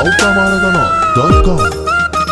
موقع مهرجانات دوت كوم.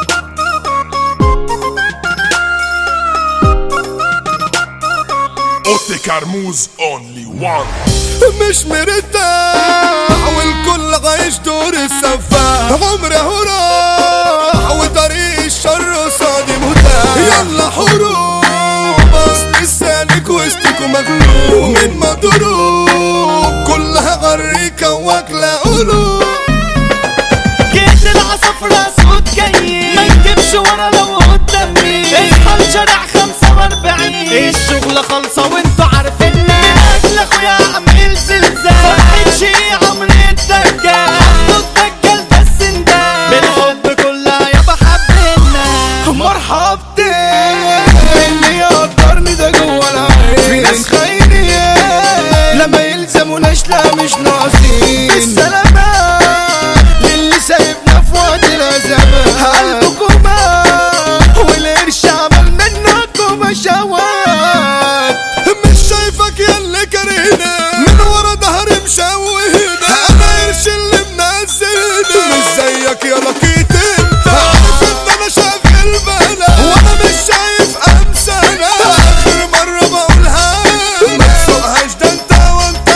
اوتي كرموز اونلي وان. مش مرتاح والكل عايش دور السفاح، عمره راح وطريق الشر قصادي متاح. يلا حروب اصل السالك وسطكوا مغلوب من مضروب، كلها غريكة واكلة قلوب. جيت العصفرة صوت جاي ما يجيبش ورا لو قدامي. اصحى لشارع 45 الشغلة خالصة وانتوا عارفيننا. اجل اخويا عامل زلزال فرحة شي عمرو الدجال، عمرو الدجال بس اندال بالحب كلها يابا حبينا. مرحبتين اللي يقدرني ده جوا العين، في ناس خاينين لما يلزموناش لا مش ناقصين. السلامات للي سايبنا في وقت الازمات، قلبكم والقرش عمل منكم مشاوات. مش شايفك يا اللي كارهنا من ورا ظهري مشوهنا، انا قرش اللي منزلنا مش زيك يا لقيت انت. عارف ان انا شاغل بالك وانا مش شايف امثالك، اخر مرة بقولها ما تسوقهاش ده انت وانت.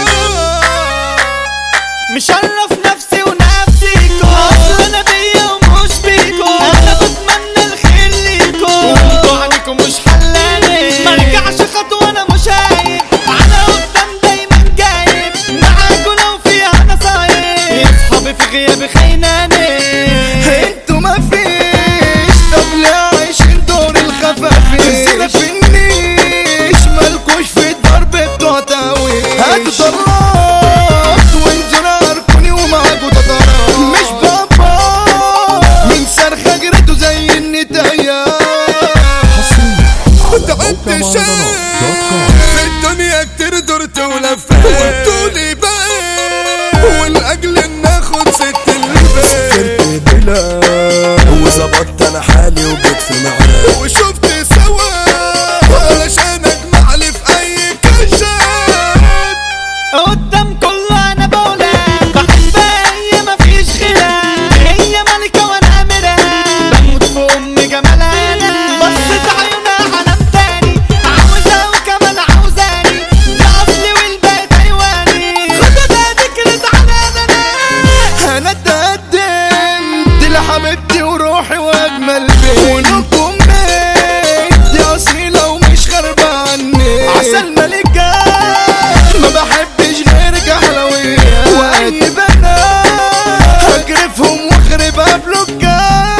مشرف نفسي ونفسيكو اصل انا بيا ومش بيكو، انا بتمنى الخير ليكو وانتوا عنيكم مش حلاني. مرجعش خطوة انا مش عايب، انا قدام دايما جايب معاكو لو فيها نصايب. اصحابي في غيابي خايناني، انتوا مفيش طب ليه عايشين دور الخفافيش؟ الزنا في النيش مالكوش في الضرب بتوع تاويش. هاتوا طلات وانتوا ناركوني ومعاكوا تطرات، مش بابا من صرخة جريتوا زي النتايا. تعبت شايف في الدنيا كتير درت ولفيت، وانتولي بقى والاجل ان اخد ست البيت. سكرت بلا وظبطت انا حالي وجيت في معاك، وشفت سوا علشان اجمع لي في اي كشات. قدام كله انا بقولها بحبها هي مفيش غيرها، هي ملكة وانا اميرها بموت في ام جمالها. انا بصيت عيونها عالم تاني، عاوزها وكمان عاوزاني، ده اصلي والباقي تايواني. خدها ذكرت على انا اتقدمت لحبيبتي وروحي واجمل بيت، ونجوم بيت دي اصيله ومش غربة عني. عسل ملكة ما بحبش غيرك حلويات، واي بنات هجرفهم واخربها بلوكات.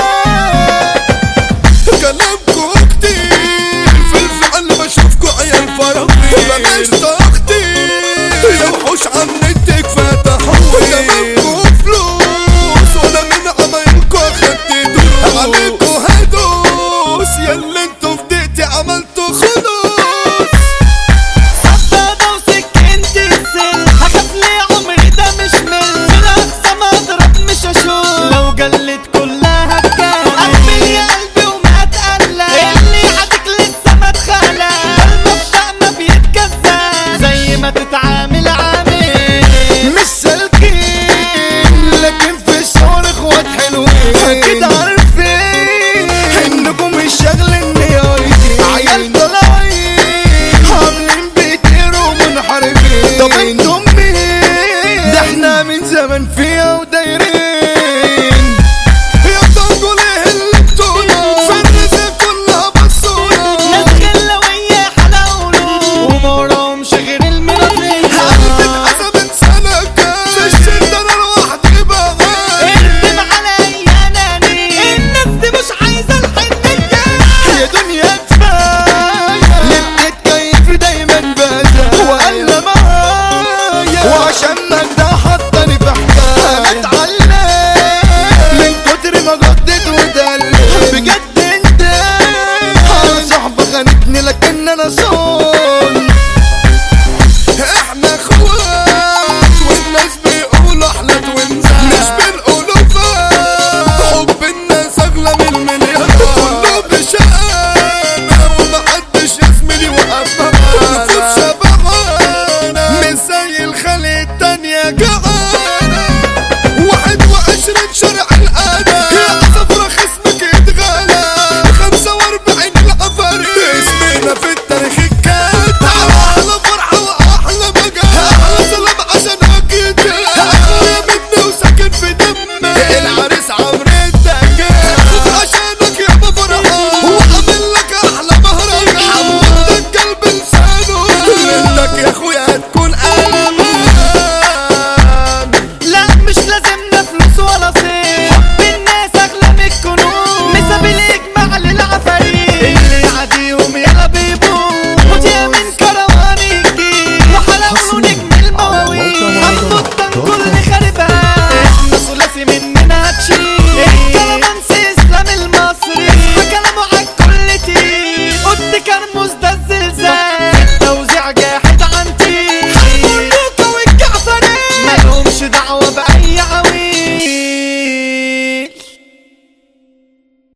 كلامكوا كتير في الفعل بشوفكوا عيال فرقير، بلاش تخطير يا وحوش عن النت فتحوي. كلامكوا فلوس وانا من عمايلكوا اخدت دروس، عليكوا هدوس ياللي انتوا في دقيقتي عملتوا خلوص. سبادة وسكينتي السل هخاف ليه عمري ده مش مل، في الاقصى ما اضرب مش اشوف لو جلت كلها بكام. قلبي يا قلبي وما اتقلق اللي عادك لسه ما اتخلق، المبدأ ما بيتجزأ زي ما تتعامل عامل. مش سالكين لكن في الشهر اخوات حلوين، اكيد عارفين انكم مش شاغلين نيايتي. عيال طلاعين عاملين بيطيروا منحرفين، طب انتم مين؟ ده احنا من زمان فيها ودايرين. يا طنجوا ليه اللي بتونا في الرزق كلها بصونا، ناس غلاوية حلاولو وما وراهمش غير المنافية. قلبي اتقسمت سلكة في الشدة انا لوحدي بغير. اردم عليا اناني، الناس دي مش عايزة الحنية. يا دنيا كفاية اللي بتتكيف دايما بأذى وقال معايا، وعشان ده حطني في حكاية. انا اتعلم من كتر ما جدت واتقلب، بجد انت صاحبة خانتني لكن انا